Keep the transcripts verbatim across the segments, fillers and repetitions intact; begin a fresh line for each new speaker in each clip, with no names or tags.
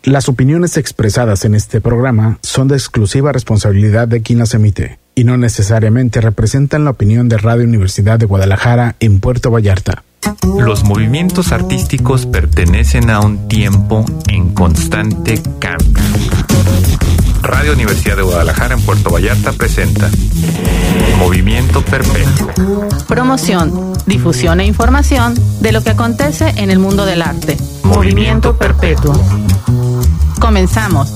Las opiniones expresadas en este programa son de exclusiva responsabilidad de quien las emite y no necesariamente representan la opinión de Radio Universidad de Guadalajara en Puerto Vallarta.
Los movimientos artísticos pertenecen a un tiempo en constante cambio. Radio Universidad de Guadalajara en Puerto Vallarta presenta Movimiento Perpetuo.
Promoción, difusión e información de lo que acontece en el mundo del arte. Movimiento Perpetuo. Comenzamos.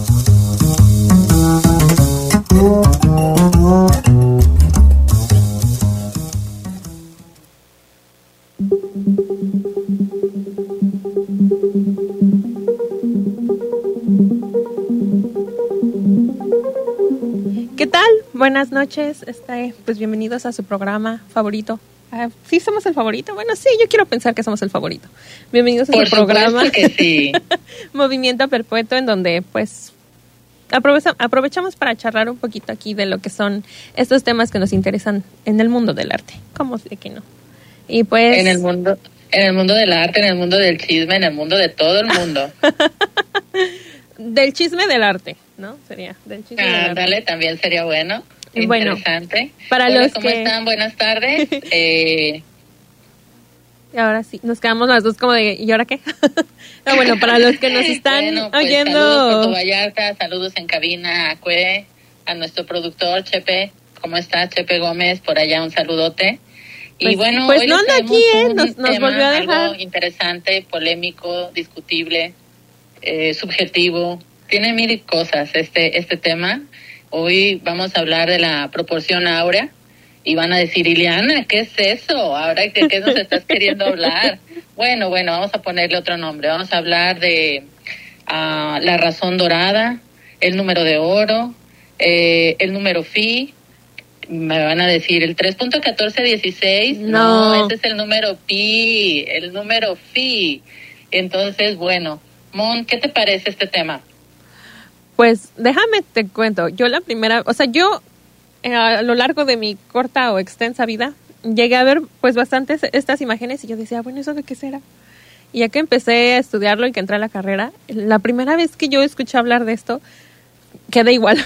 ¿Qué tal? Buenas noches. Este, pues bienvenidos a su programa favorito. Uh, ¿Sí somos el favorito? Bueno, sí, yo quiero pensar que somos el favorito. Bienvenidos a
Por
su programa
que sí.
Movimiento Perpetuo, en donde pues aprovecha, aprovechamos para charlar un poquito aquí de lo que son estos temas que nos interesan en el mundo del arte. ¿Cómo de que no? Y pues
en el mundo, en el mundo del arte, en el mundo del chisme, en el mundo de todo el mundo.
Del chisme del arte, ¿no? Sería del chisme
ah,
del arte.
Dale, también sería bueno.
Bueno,
interesante.
Para
Hola,
los
¿cómo
que...
están? Buenas tardes. eh...
Ahora sí, nos quedamos las dos como de, ¿y ahora qué? No, bueno, para los que nos están
bueno, pues,
oyendo...
Saludos Puerto Vallarta, saludos en cabina a Cue, a nuestro productor Chepe. ¿Cómo está Chepe Gómez? Por allá un saludote.
Pues,
y bueno,
pues
hoy
no anda aquí, ¿eh? Nos, nos
tema,
volvió a dejar.
Algo interesante, polémico, discutible, eh, subjetivo. Tiene mil cosas este este tema. Hoy vamos a hablar de la proporción áurea y van a decir, Ileana, ¿qué es eso? Ahora, ¿de qué nos estás queriendo hablar? Bueno, bueno, vamos a ponerle otro nombre. Vamos a hablar de uh, la razón dorada, el número de oro, eh, el número phi. Me van a decir, el tres punto catorce dieciséis.
No.
no, ese es el número pi, el número phi. Entonces, bueno, Mon, ¿qué te parece este tema?
Pues déjame te cuento, yo la primera, o sea, yo eh, a lo largo de mi corta o extensa vida llegué a ver pues bastantes estas imágenes y yo decía, bueno, ¿eso de qué será? Y ya que empecé a estudiarlo y que entré a la carrera, la primera vez que yo escuché hablar de esto, quedé igual.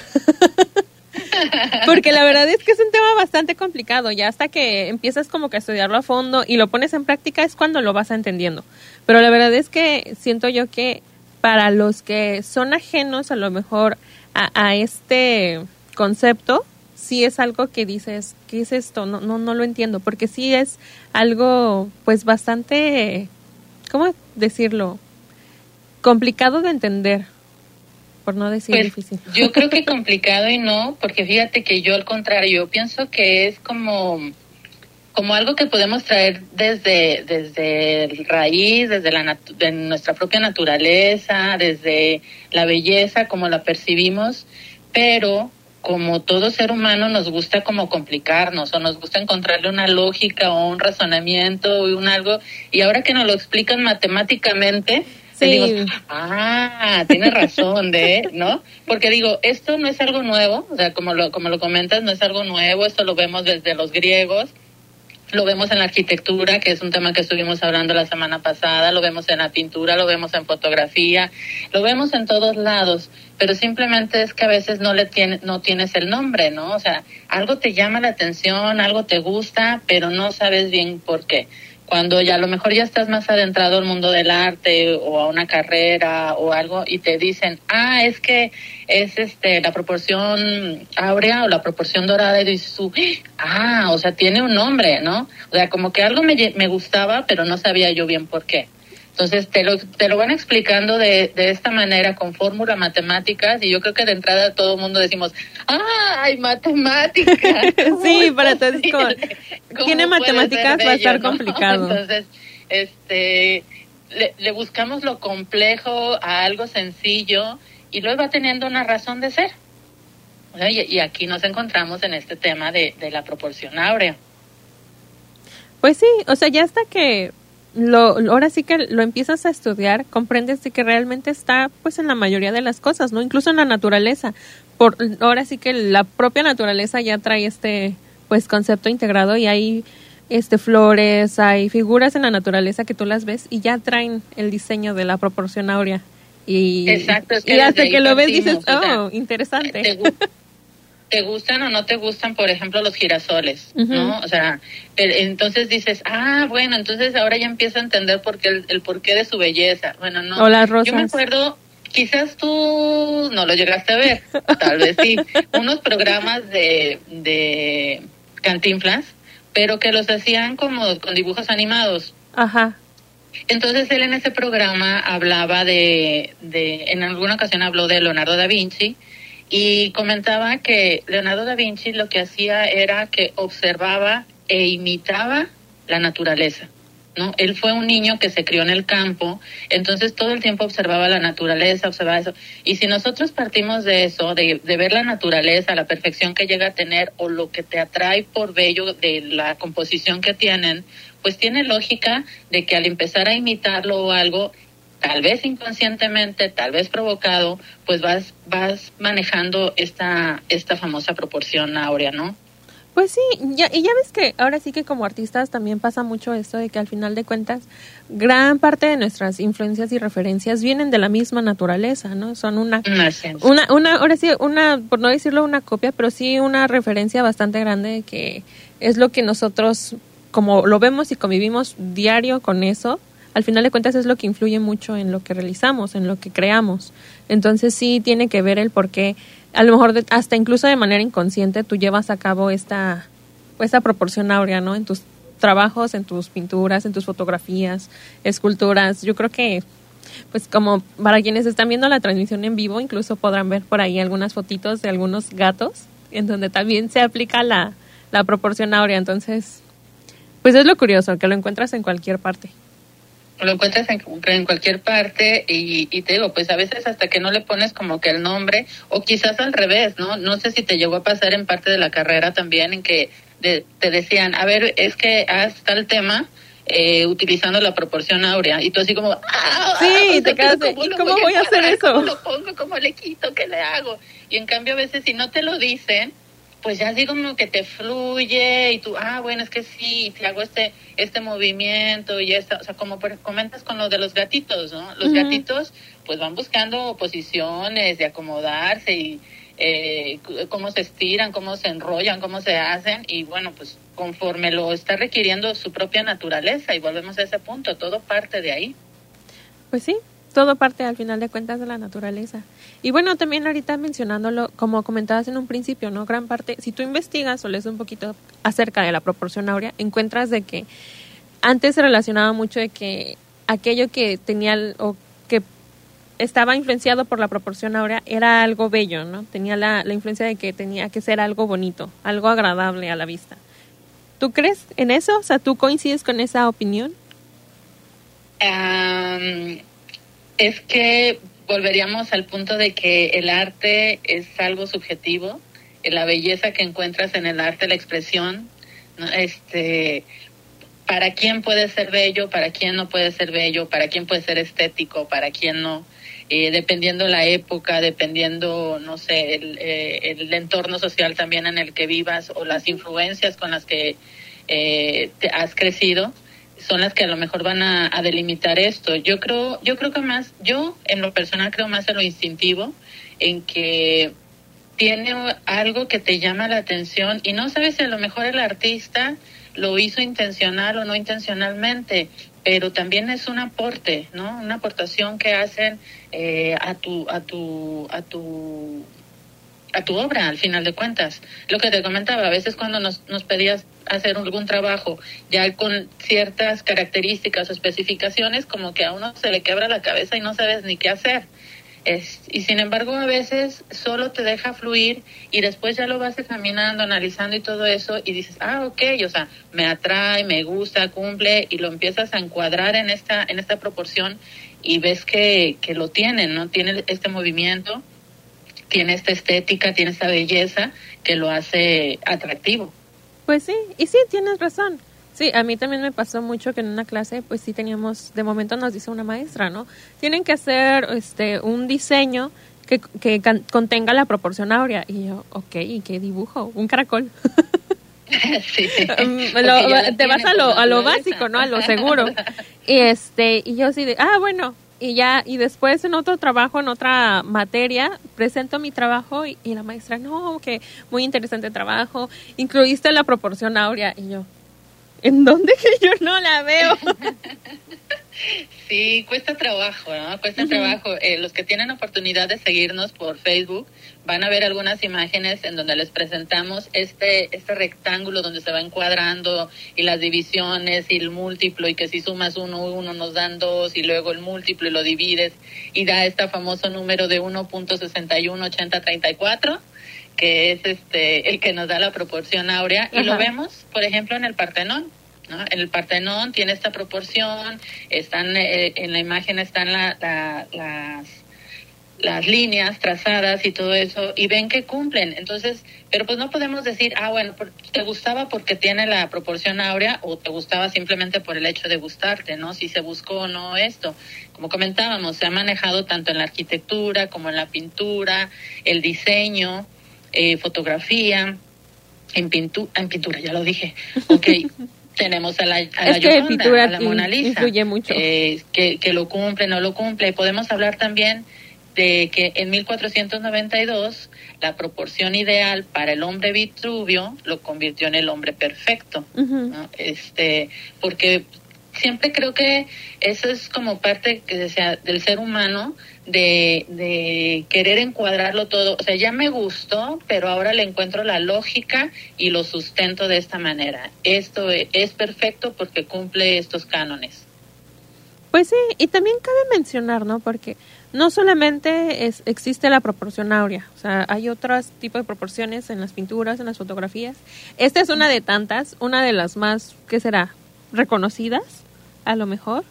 Porque la verdad es que es un tema bastante complicado, ya hasta que empiezas como que a estudiarlo a fondo y lo pones en práctica es cuando lo vas entendiendo. Pero la verdad es que siento yo que para los que son ajenos a lo mejor a, a este concepto, sí es algo que dices, ¿qué es esto? No, no, no lo entiendo, porque sí es algo pues bastante, ¿cómo decirlo? Complicado de entender, por no decir
pues,
difícil.
Yo creo que complicado y no, porque fíjate que yo al contrario, yo pienso que es como... como algo que podemos traer desde desde el raíz, desde la natu- de nuestra propia naturaleza, desde la belleza como la percibimos, pero como todo ser humano nos gusta como complicarnos o nos gusta encontrarle una lógica o un razonamiento o un algo, y ahora que nos lo explican matemáticamente,
sí.
digo, ah, tienes razón, de, ¿no? Porque digo, esto no es algo nuevo, o sea, como lo como lo comentas, no es algo nuevo, esto lo vemos desde los griegos. Lo vemos en la arquitectura, que es un tema que estuvimos hablando la semana pasada, lo vemos en la pintura, lo vemos en fotografía, lo vemos en todos lados, pero simplemente es que a veces no le tiene, no tienes el nombre, ¿no? O sea, algo te llama la atención, algo te gusta, pero no sabes bien por qué. Cuando ya a lo mejor ya estás más adentrado al mundo del arte o a una carrera o algo y te dicen, ah, es que es este la proporción áurea o la proporción dorada, y dices tú, ah, o sea, tiene un nombre, ¿no? O sea, como que algo me, me gustaba, pero no sabía yo bien por qué. Entonces te lo te lo van explicando de, de esta manera, con fórmulas matemáticas, y yo creo que de entrada todo el mundo decimos, ¡ay, matemáticas!
Sí, para todos es como, tiene matemáticas, bello, va a estar ¿no? complicado.
Entonces, este, le, le buscamos lo complejo a algo sencillo, y luego va teniendo una razón de ser. Y, y aquí nos encontramos en este tema de, de la proporción áurea.
Pues sí, o sea, ya hasta que lo ahora sí que lo empiezas a estudiar, comprendes de que realmente está pues en la mayoría de las cosas, ¿no? Incluso en la naturaleza. Por ahora sí que la propia naturaleza ya trae este pues concepto integrado, y hay este flores, hay figuras en la naturaleza que tú las ves y ya traen el diseño de la proporción áurea Y,
Exacto, es que
y hasta
desde
que
ahí
lo ves
partimos,
dices, oh,
o sea,
interesante.
Te, gu- te gustan o no te gustan, por ejemplo, los girasoles,
Ujú.
¿no? O sea, el- entonces dices, ah, bueno, entonces ahora ya empiezo a entender por qué el, el porqué de su belleza. Bueno, no.
O las rosas.
Yo me acuerdo, quizás tú no lo llegaste a ver, tal vez sí, unos programas de, de Cantinflas, pero que los hacían como con dibujos animados.
Ajá.
Entonces él en ese programa hablaba de, de, en alguna ocasión habló de Leonardo da Vinci y comentaba que Leonardo da Vinci lo que hacía era que observaba e imitaba la naturaleza, ¿no? Él fue un niño que se crió en el campo, entonces todo el tiempo observaba la naturaleza, observaba eso. Y si nosotros partimos de eso, de, de ver la naturaleza, la perfección que llega a tener o lo que te atrae por bello de la composición que tienen, pues tiene lógica de que al empezar a imitarlo o algo, tal vez inconscientemente, tal vez provocado, pues vas vas manejando esta esta famosa proporción áurea, ¿no?
Pues sí, ya, y ya ves que ahora sí que como artistas también pasa mucho esto de que al final de cuentas gran parte de nuestras influencias y referencias vienen de la misma naturaleza, ¿no? Son una,
Así es.
una, una, ahora sí, una, por no decirlo una copia, pero sí una referencia bastante grande que es lo que nosotros, como lo vemos y convivimos diario con eso, al final de cuentas es lo que influye mucho en lo que realizamos, en lo que creamos. Entonces sí tiene que ver el por qué, a lo mejor de, hasta incluso de manera inconsciente tú llevas a cabo esta, esta proporción áurea, ¿no? En tus trabajos, en tus pinturas, en tus fotografías, esculturas. Yo creo que, pues como para quienes están viendo la transmisión en vivo, incluso podrán ver por ahí algunas fotitos de algunos gatos, en donde también se aplica la, la proporción áurea. Entonces, pues es lo curioso, que lo encuentras en cualquier parte.
Lo encuentras en, en cualquier parte y, y te digo, pues a veces hasta que no le pones como que el nombre, o quizás al revés, ¿no? No sé si te llegó a pasar en parte de la carrera también, en que de, te decían, a ver, es que haz tal tema eh, utilizando la proporción áurea, y tú así como, ¡ah!
Sí,
O sea,
te quedas de,
¿cómo,
¿y
lo
cómo
voy
voy a hacer
cuadrar?
eso?
¿Cómo lo pongo? ¿Cómo le quito? ¿Qué le hago? Y en cambio a veces si no te lo dicen, pues ya así como que te fluye y tú, ah, bueno, es que sí, te hago este este movimiento y esta, o sea, como por, comentas con lo de los gatitos, ¿no? Los
Uh-huh.
gatitos pues van buscando posiciones de acomodarse y eh, cómo se estiran, cómo se enrollan, cómo se hacen y bueno, pues conforme lo está requiriendo su propia naturaleza y volvemos a ese punto, todo parte de ahí.
Pues sí, todo parte al final de cuentas de la naturaleza. Y bueno, también ahorita mencionándolo, como comentabas en un principio, ¿no? Gran parte, si tú investigas o lees un poquito acerca de la proporción áurea, encuentras de que antes se relacionaba mucho de que aquello que tenía o que estaba influenciado por la proporción áurea era algo bello, ¿no? Tenía la, la influencia de que tenía que ser algo bonito, algo agradable a la vista. ¿Tú crees en eso? O sea, ¿tú coincides con esa opinión?
Um, es que volveríamos al punto de que el arte es algo subjetivo, la belleza que encuentras en el arte, la expresión, ¿no? Este, para quién puede ser bello, para quién no puede ser bello, para quién puede ser estético, para quién no, eh, dependiendo la época, dependiendo, no sé, el, eh, el entorno social también en el que vivas o las influencias con las que eh, te has crecido, son las que a lo mejor van a, a delimitar esto. Yo creo, yo creo que más, yo en lo personal creo más en lo instintivo, en que tiene algo que te llama la atención y no sabes si a lo mejor el artista lo hizo intencional o no intencionalmente, pero también es un aporte, ¿no? Una aportación que hacen eh, a tu, a tu, a tu, a tu obra, al final de cuentas. Lo que te comentaba, a veces cuando nos, nos pedías hacer algún trabajo ya con ciertas características o especificaciones, como que a uno se le quebra la cabeza y no sabes ni qué hacer. Es, y sin embargo a veces solo te deja fluir y después ya lo vas examinando, analizando y todo eso y dices, ah, ok, o sea, me atrae, me gusta, cumple y lo empiezas a encuadrar en esta en esta proporción y ves que, que lo tiene, ¿no? Tiene este movimiento, tiene esta estética, tiene esta belleza que lo hace atractivo.
Pues sí, y sí, tienes razón. Sí, a mí también me pasó mucho que en una clase, pues sí teníamos, de momento nos dice una maestra, ¿no? Tienen que hacer este un diseño que, que can, contenga la proporción áurea. Y yo, ok, ¿y qué dibujo? Un caracol.
Sí,
lo, te vas a lo, a lo básico, ¿no? A lo seguro. Y este, y yo así de, ah, bueno. y ya, y después en otro trabajo, en otra materia, presento mi trabajo y, y la maestra, no, que muy interesante trabajo, incluiste la proporción áurea, y yo, ¿en dónde que yo no la veo?
Sí, cuesta trabajo, ¿no? Cuesta uh-huh. trabajo. Eh, los que tienen oportunidad de seguirnos por Facebook van a ver algunas imágenes en donde les presentamos este este rectángulo donde se va encuadrando y las divisiones y el múltiplo, y que si sumas uno, uno nos dan dos, y luego el múltiplo y lo divides y da este famoso número de uno punto sesenta y uno ochenta treinta y cuatro, que es este el que nos da la proporción áurea. Uh-huh. Y lo vemos, por ejemplo, en el Partenón, ¿no? En el Partenón tiene esta proporción, están eh, en la imagen están la, la, las las líneas trazadas y todo eso, y ven que cumplen. Entonces, pero pues no podemos decir, ah, bueno, te gustaba porque tiene la proporción áurea, o te gustaba simplemente por el hecho de gustarte, ¿no? Si se buscó o no esto. Como comentábamos, se ha manejado tanto en la arquitectura como en la pintura, el diseño, eh, fotografía, en, pintu- en pintura, ya lo dije. Ok. Tenemos a la, a la Gioconda, a la Mona Lisa,
influye mucho.
Eh, que, que lo cumple, no lo cumple. Podemos hablar también de que en mil cuatrocientos noventa y dos la proporción ideal para el hombre Vitruvio lo convirtió en el hombre perfecto, uh-huh. ¿no? Este, porque siempre creo que eso es como parte que sea del ser humano, de, de querer encuadrarlo todo. O sea, ya me gustó, pero ahora le encuentro la lógica y lo sustento de esta manera. Esto es perfecto porque cumple estos cánones.
Pues sí, y también cabe mencionar, ¿no? Porque no solamente es, existe la proporción áurea, o sea, hay otros tipos de proporciones en las pinturas, en las fotografías. Esta es una de tantas, una de las más, ¿qué será?, reconocidas, a lo mejor.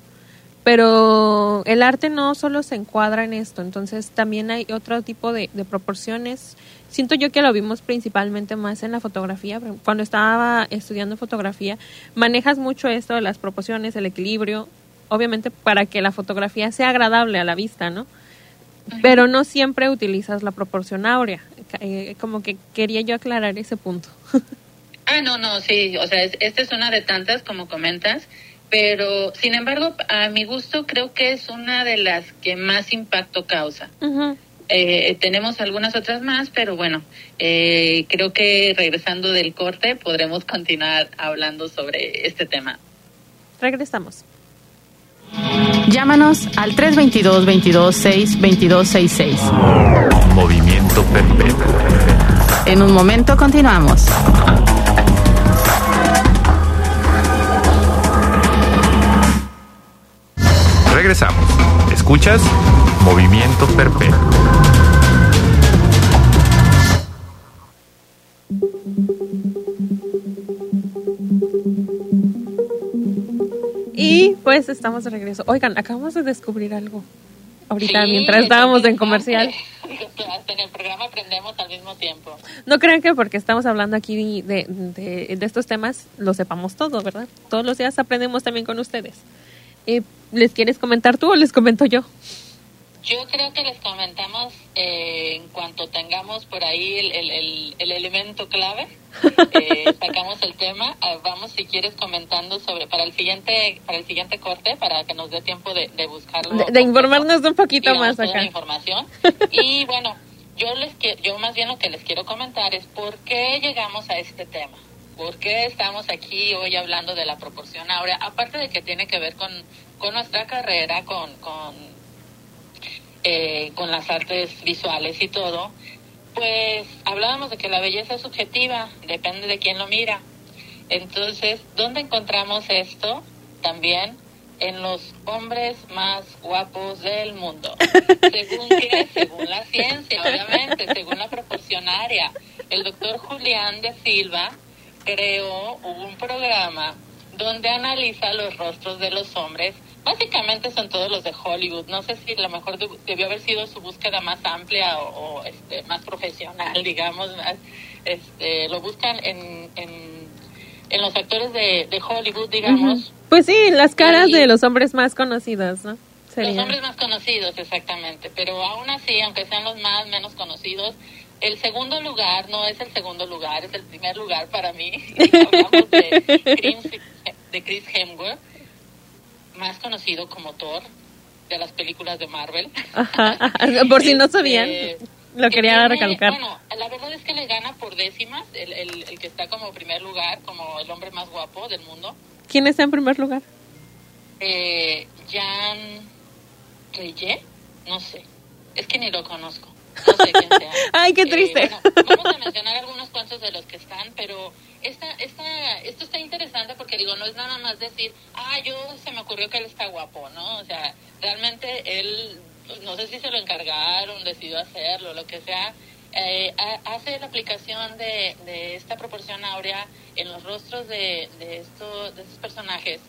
Pero el arte no solo se encuadra en esto, entonces también hay otro tipo de, de proporciones. Siento yo que lo vimos principalmente más en la fotografía. Cuando estaba estudiando fotografía, manejas mucho esto de las proporciones, el equilibrio, obviamente para que la fotografía sea agradable a la vista, ¿no? Pero no siempre utilizas la proporción áurea. Eh, como que quería yo aclarar ese punto.
Ah, no, no, sí, o sea, es, esta es una de tantas, como comentas, pero sin embargo, a mi gusto creo que es una de las que más impacto causa. Uh-huh. Eh, tenemos algunas otras más, pero bueno, eh, creo que regresando del corte podremos continuar hablando sobre este tema.
Regresamos.
Llámanos al tres dos dos, veintidós seis, veintidós sesenta y seis.
Movimiento Perpetuo.
En un momento continuamos.
Regresamos. ¿Escuchas? Movimiento Perpetuo.
Y pues estamos de regreso. Oigan, acabamos de descubrir algo ahorita,
sí,
mientras estábamos en comercial.
Hasta en el programa aprendemos al mismo tiempo.
No crean que porque estamos hablando aquí de, de, de estos temas lo sepamos todo, ¿verdad? Todos los días aprendemos también con ustedes. Eh, ¿Les quieres comentar tú o les comento yo?
Yo creo que les comentamos eh, en cuanto tengamos por ahí el, el, el, el elemento clave, eh, sacamos el tema. Eh, vamos, si quieres, comentando sobre para el siguiente para el siguiente corte, para que nos dé tiempo de, de buscarlo.
De, de informarnos un poquito más acá.
La información. Y bueno, yo les que, yo más bien lo que les quiero comentar es por qué llegamos a este tema. ¿Por qué estamos aquí hoy hablando de la proporción áurea? Aparte de que tiene que ver con, con nuestra carrera, con, con, eh, con las artes visuales y todo, pues hablábamos de que la belleza es subjetiva, depende de quién lo mira. Entonces, ¿dónde encontramos esto? También en los hombres más guapos del mundo. ¿Según qué? Según la ciencia, obviamente, según la proporción área. El doctor Julián de Silva creó un programa donde analiza los rostros de los hombres. Básicamente son todos los de Hollywood. No sé si a lo mejor debió haber sido su búsqueda más amplia o, o este, más profesional, digamos. Más, este, lo buscan en, en, en los actores de, de Hollywood, digamos. Uh-huh.
Pues sí, las caras y, de los hombres más conocidos, ¿no?
Sería. Los hombres más conocidos, exactamente. Pero aún así, aunque sean los más menos conocidos, el segundo lugar no es el segundo lugar, es el primer lugar para mí. Hablamos de Chris, de Chris Hemsworth, más conocido como Thor. de las películas de Marvel.
Ajá, ajá. Por si no sabían, eh, lo quería
tiene,
recalcar.
Bueno, la verdad es que le gana por décimas el, el, el que está como primer lugar, como el hombre más guapo del mundo.
¿Quién está en primer lugar?
Eh, Jean Reyé, no sé, es que ni lo conozco. No sé quién sea.
Ay, qué triste.
Eh, bueno, vamos a mencionar algunos cuantos de los que están, pero esta, esta, esto está interesante porque digo, no es nada más decir, ah, yo se me ocurrió que él está guapo, ¿no? O sea, realmente él, no sé si se lo encargaron, decidió hacerlo, lo que sea, eh, hace la aplicación de, de esta proporción áurea en los rostros de, de, estos, de estos personajes.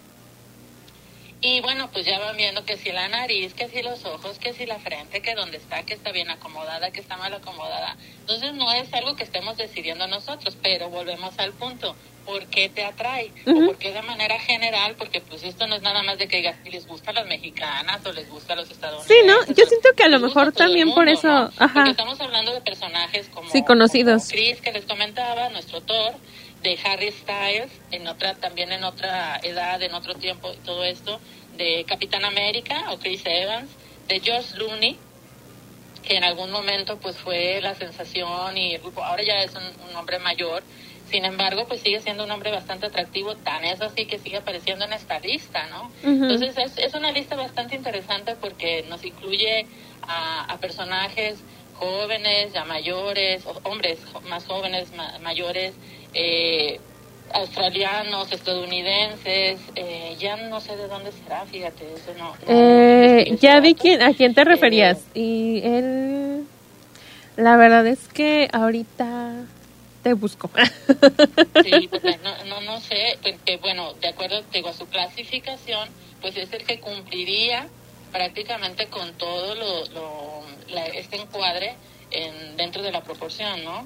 Y bueno, pues ya van viendo que si la nariz, que si los ojos, que si la frente, que dónde está, que está bien acomodada, que está mal acomodada. Entonces no es algo que estemos decidiendo nosotros, pero volvemos al punto. ¿Por qué te atrae? Uh-huh. ¿O por qué de manera general? Porque pues esto no es nada más de que digas si les gusta a las mexicanas o les gusta a los estadounidenses.
Sí, ¿no? Yo siento que a lo mejor también
mundo,
por eso...
¿no?
Ajá.
Porque estamos hablando de personajes como,
sí, conocidos.
como Chris, que les comentaba, nuestro Thor, de Harry Styles, en otra también en otra edad, en otro tiempo, todo esto, de Capitán América o Chris Evans, de George Clooney, que en algún momento pues fue la sensación y el grupo, ahora ya es un, un hombre mayor, sin embargo pues sigue siendo un hombre bastante atractivo, tan es así que sigue apareciendo en esta lista, ¿no? Uh-huh. Entonces es, es una lista bastante interesante porque nos incluye a, a personajes jóvenes, ya mayores, hombres más jóvenes, ma- mayores, eh, australianos, estadounidenses, eh, ya no sé de dónde será, fíjate, eso no. no
eh, ya vi quién, a quién te referías, eh, y él, la verdad es que ahorita te busco.
Sí, pues, no, no, no sé, pues, que, bueno, de acuerdo digo, a su clasificación, pues es el que cumpliría prácticamente con todo lo, lo la, este encuadre en, dentro de la proporción, ¿no?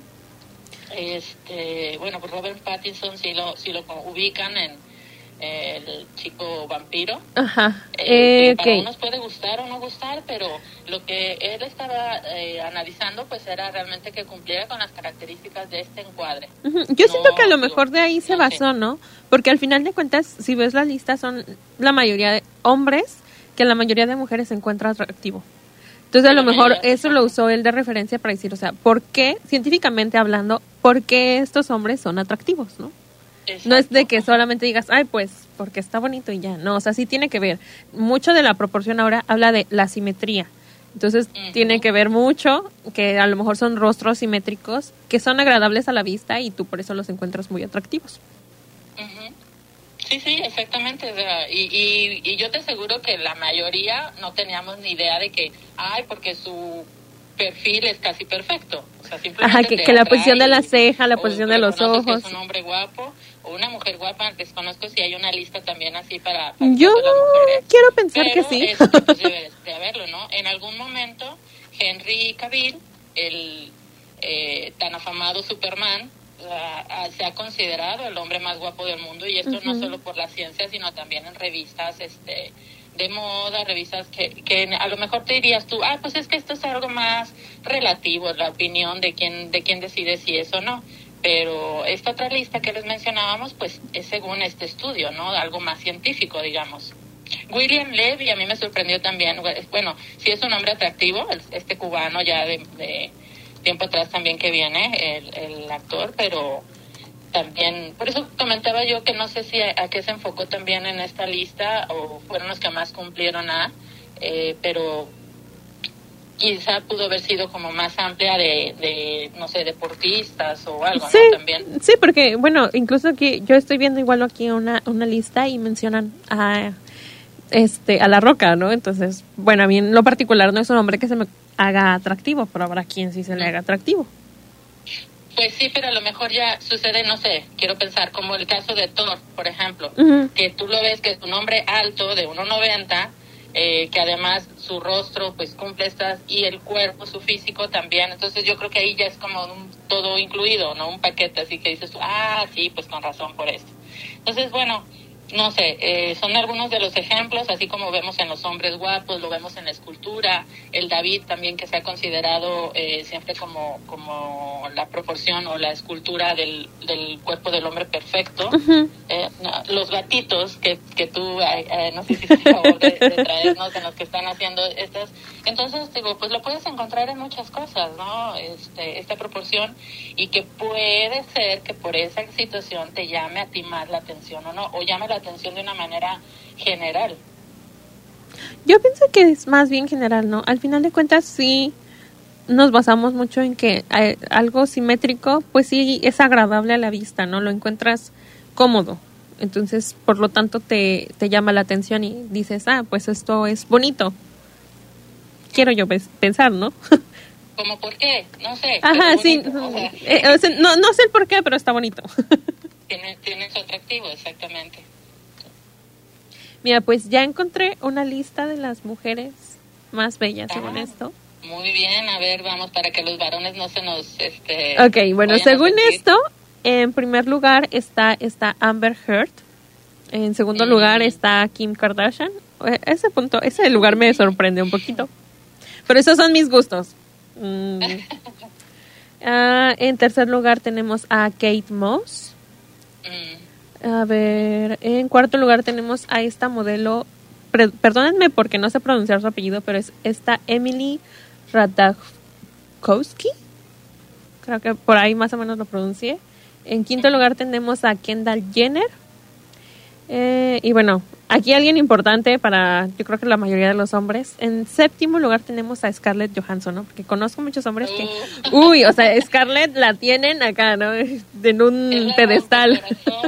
Este, bueno, pues Robert Pattinson sí lo, sí lo ubican en eh, el chico vampiro.
Ajá.
Eh,
eh,
para
okay.
unos puede gustar o no gustar, pero lo que él estaba eh, analizando pues era realmente que cumpliera con las características de este encuadre.
Uh-huh. Yo
no,
siento que a lo mejor de ahí se
no
basó,
sé.
¿no? Porque al final de cuentas, si ves la lista, son la mayoría de hombres que la mayoría de mujeres se encuentra atractivo. Entonces, a lo mejor eso lo usó él de referencia para decir, o sea, ¿por qué, científicamente hablando, por qué estos hombres son atractivos, no? Exacto. No es de que solamente digas, ay, pues, porque está bonito y ya. No, o sea, sí tiene que ver. Mucho de la proporción ahora habla de la simetría. Entonces, uh-huh. tiene que ver mucho que a lo mejor son rostros simétricos que son agradables a la vista y tú por eso los encuentras muy atractivos.
Uh-huh. Sí, sí, exactamente. O sea, y, y, y yo te aseguro que la mayoría no teníamos ni idea de que, ay, porque su perfil es casi perfecto. O sea, simplemente
Ajá, que, que la posición de la ceja, la
o,
posición de los ojos.
Que es un hombre guapo o una mujer guapa. Desconozco si hay una lista también así para, para
yo
las mujeres.
Quiero pensar
pero
que sí.
Esto, pues, debe de haberlo, ¿no? En algún momento, Henry Cavill, el eh, tan afamado Superman, Uh, se ha considerado el hombre más guapo del mundo y esto uh-huh. no solo por la ciencia sino también en revistas este de moda, revistas que, que a lo mejor te dirías tú, ah, pues es que esto es algo más relativo, la opinión de quién de quién decide si es o no, pero esta otra lista que les mencionábamos pues es según este estudio, ¿no? Algo más científico, digamos. William Levy a mí me sorprendió también, bueno, sí es un hombre atractivo, este cubano ya de, de tiempo atrás también que viene el, el actor, pero también, por eso comentaba yo que no sé si a, a qué se enfocó también en esta lista o fueron los que más cumplieron a, eh, pero quizá pudo haber sido como más amplia de, de no sé, deportistas o algo,
sí,
¿no? También.
Sí, porque, bueno, incluso aquí yo estoy viendo igual aquí una, una lista y mencionan a, este, a La Roca, ¿no? Entonces, bueno, a mí en lo particular no es un hombre que se me haga atractivo, pero habrá quien sí se le haga atractivo.
Pues sí, pero a lo mejor ya sucede, no sé, quiero pensar como el caso de Thor, por ejemplo,
uh-huh.
que tú lo ves que es un hombre alto de uno noventa, eh, que además su rostro pues cumple estas, y el cuerpo, su físico también, entonces yo creo que ahí ya es como un, todo incluido, ¿no? Un paquete, así que dices tú, ah, sí, pues con razón por esto. Entonces, bueno, no sé, eh, son algunos de los ejemplos, así como vemos en los hombres guapos, lo vemos en la escultura, el David también, que se ha considerado eh, siempre como como la proporción o la escultura del, del cuerpo del hombre perfecto. Uh-huh. eh, no, los gatitos que, que tú, eh, no sé si es favor de, de traernos, en los que están haciendo estas, entonces digo, pues lo puedes encontrar en muchas cosas, ¿no? Este, esta proporción, y que puede ser que por esa situación te llame a ti más la atención o no, o llame la atención de una manera general.
Yo pienso que es más bien general, ¿no? Al final de cuentas sí nos basamos mucho en que hay algo simétrico, pues sí es agradable a la vista, ¿no? Lo encuentras cómodo. Entonces, por lo tanto, te, te llama la atención y dices, ah, pues esto es bonito. Quiero yo pensar, ¿no?
¿Cómo por qué? No sé.
Ajá, sí.
O sea,
eh, o sea, no, no sé el por qué, pero está bonito.
Tiene, tiene su atractivo, exactamente.
Mira, pues ya encontré una lista de las mujeres más bellas, ah, según esto.
Muy bien, a ver, vamos, para que los varones no se nos... Este,
ok, bueno, según esto, en primer lugar está, está Amber Heard. En segundo mm. lugar está Kim Kardashian. Ese punto, ese lugar me sorprende un poquito. Pero esos son mis gustos. Mm. uh, en tercer lugar tenemos a Kate Moss. Mm. A ver, en cuarto lugar tenemos a esta modelo, pre- perdónenme porque no sé pronunciar su apellido, pero es esta Emily Ratajkowski. Creo que por ahí más o menos lo pronuncié. En quinto lugar tenemos a Kendall Jenner. Eh, y bueno, aquí alguien importante para, yo creo que la mayoría de los hombres. En séptimo lugar tenemos a Scarlett Johansson, ¿no? Porque conozco muchos hombres que, uy, o sea, Scarlett la tienen acá, ¿no? En un pedestal.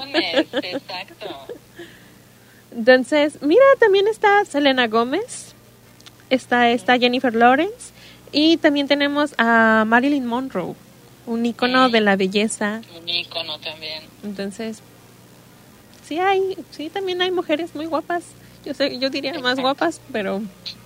Exacto.
Entonces, mira, también está Selena Gómez, está, está Jennifer Lawrence, y también tenemos a Marilyn Monroe, un ícono sí. de la belleza.
Un ícono también.
Entonces, sí hay, sí también hay mujeres muy guapas. Yo sé, yo diría Exacto. más guapas, pero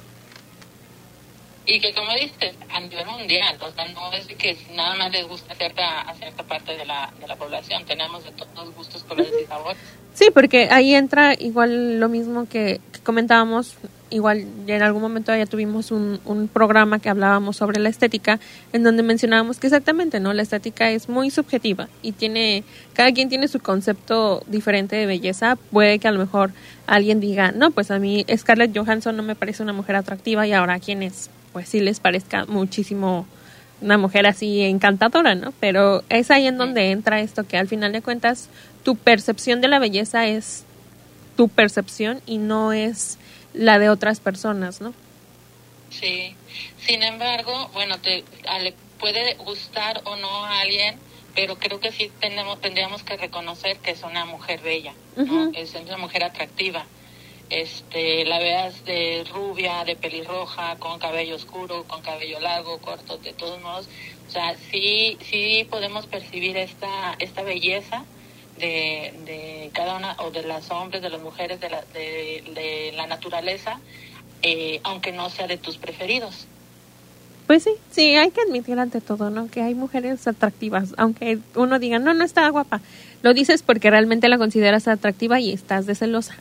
y que como dices, a nivel mundial, o sea, no es que nada más les gusta a cierta, a cierta parte de la, de la población, tenemos de todos los gustos, colores y sabores.
Sí, porque ahí entra igual lo mismo que, que comentábamos, igual en algún momento ya tuvimos un, un programa que hablábamos sobre la estética, en donde mencionábamos que exactamente, ¿no? La estética es muy subjetiva y tiene, cada quien tiene su concepto diferente de belleza. Puede que a lo mejor alguien diga, no, pues a mí Scarlett Johansson no me parece una mujer atractiva, y ahora quien es, pues sí les parezca muchísimo una mujer así encantadora, ¿no? Pero es ahí en donde entra esto, que al final de cuentas tu percepción de la belleza es tu percepción y no es la de otras personas, ¿no?
Sí. Sin embargo, bueno, te le puede gustar o no a alguien, pero creo que sí tenemos, tendríamos que reconocer que es una mujer bella, ¿no? Uh-huh. Es una mujer atractiva. Este, la veas de rubia, de pelirroja, con cabello oscuro, con cabello largo, corto, de todos modos, o sea, sí, sí podemos percibir esta, esta belleza de, de cada una, o de las hombres, de las mujeres, de la, de, de la naturaleza, eh, aunque no sea de tus preferidos.
Pues sí, sí, hay que admitir ante todo, ¿no? Que hay mujeres atractivas, aunque uno diga, no, no está guapa. Lo dices porque realmente la consideras atractiva y estás de celosa.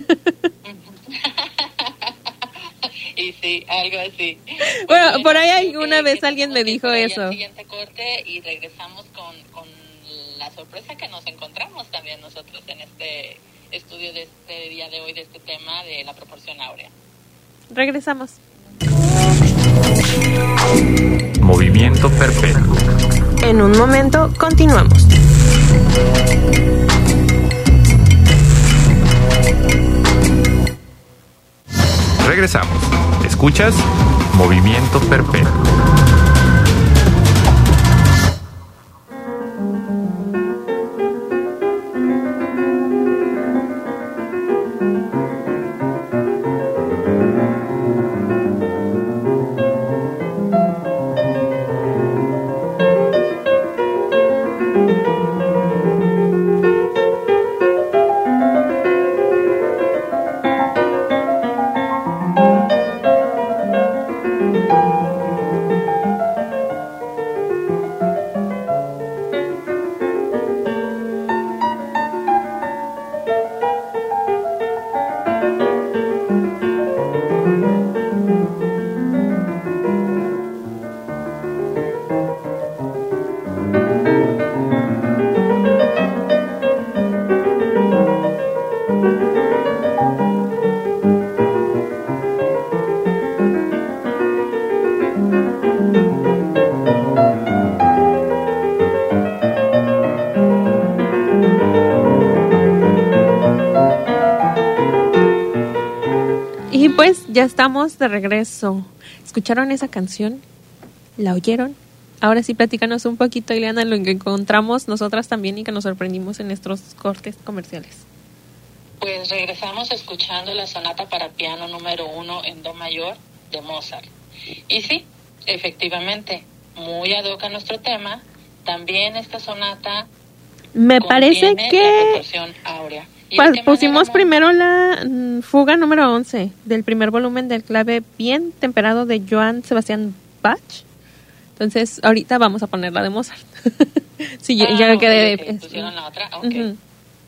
Y sí, algo así.
Bueno, bueno, por ahí alguna que, vez que alguien me dijo eso.
El siguiente corte y regresamos con, con la sorpresa que nos encontramos también nosotros en este estudio de este día de hoy, de este tema de la proporción áurea.
Regresamos.
Movimiento perpetuo.
En un momento continuamos.
Regresamos. ¿Escuchas? Movimiento perpetuo.
Ya estamos de regreso. ¿Escucharon esa canción? ¿La oyeron? Ahora sí, platícanos un poquito, Ileana, lo que encontramos nosotras también y que nos sorprendimos en nuestros cortes comerciales.
Pues regresamos escuchando la sonata para piano número uno en do mayor de Mozart. Y sí, efectivamente, muy ad hoc a nuestro tema, también esta sonata
me parece que
la proporción áurea.
Pues pusimos primero la mm, fuga número once del primer volumen del clave bien temperado de Johann Sebastian Bach. Entonces, ahorita vamos a poner la de Mozart. sí,
ah,
ya
okay,
quedé.
Okay. ¿Pusieron la otra? Okay.
Uh-huh.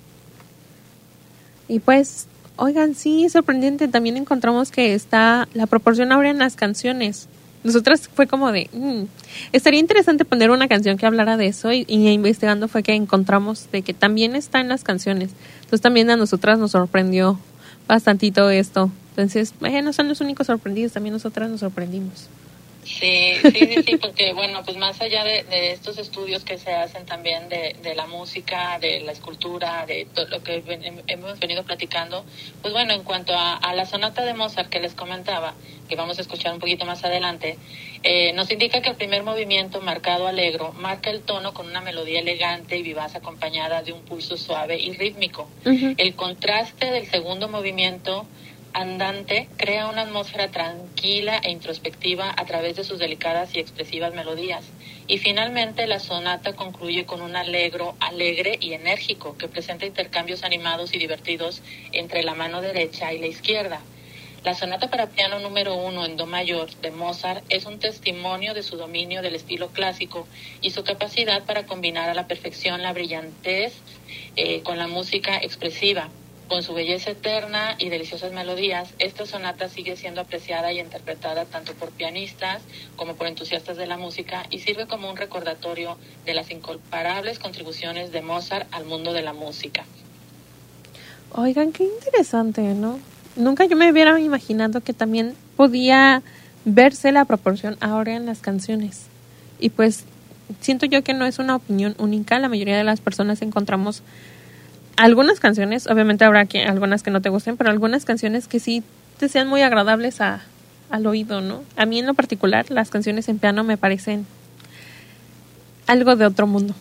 Y pues, oigan, sí, sorprendente. También encontramos que está la proporción áurea en las canciones. Nosotras fue como de, mm, estaría interesante poner una canción que hablara de eso y, y investigando fue que encontramos de que también está en las canciones. Entonces también a nosotras nos sorprendió bastantito esto. Entonces, eh, no son los únicos sorprendidos, también nosotras nos sorprendimos.
Sí, sí, sí, sí, porque bueno, pues más allá de, de estos estudios que se hacen también de, de la música, de la escultura, de todo lo que ven, hemos venido platicando, pues bueno, en cuanto a, a la sonata de Mozart que les comentaba, que vamos a escuchar un poquito más adelante, eh, nos indica que el primer movimiento, marcado alegro, marca el tono con una melodía elegante y vivaz acompañada de un pulso suave y rítmico. Uh-huh. El contraste del segundo movimiento andante crea una atmósfera tranquila e introspectiva a través de sus delicadas y expresivas melodías. Y finalmente la sonata concluye con un allegro alegre y enérgico que presenta intercambios animados y divertidos entre la mano derecha y la izquierda. La sonata para piano número uno en do mayor de Mozart es un testimonio de su dominio del estilo clásico y su capacidad para combinar a la perfección la brillantez eh, con la música expresiva. Con su belleza eterna y deliciosas melodías, esta sonata sigue siendo apreciada y interpretada tanto por pianistas como por entusiastas de la música y sirve como un recordatorio de las incomparables contribuciones de Mozart al mundo de la música.
Oigan, qué interesante, ¿no? Nunca yo me hubiera imaginado que también podía verse la proporción ahora en las canciones. Y pues siento yo que no es una opinión única, la mayoría de las personas encontramos algunas canciones, obviamente habrá que, algunas que no te gusten, pero algunas canciones que sí te sean muy agradables a, al oído, ¿no? A mí en lo particular, las canciones en piano me parecen algo de otro mundo.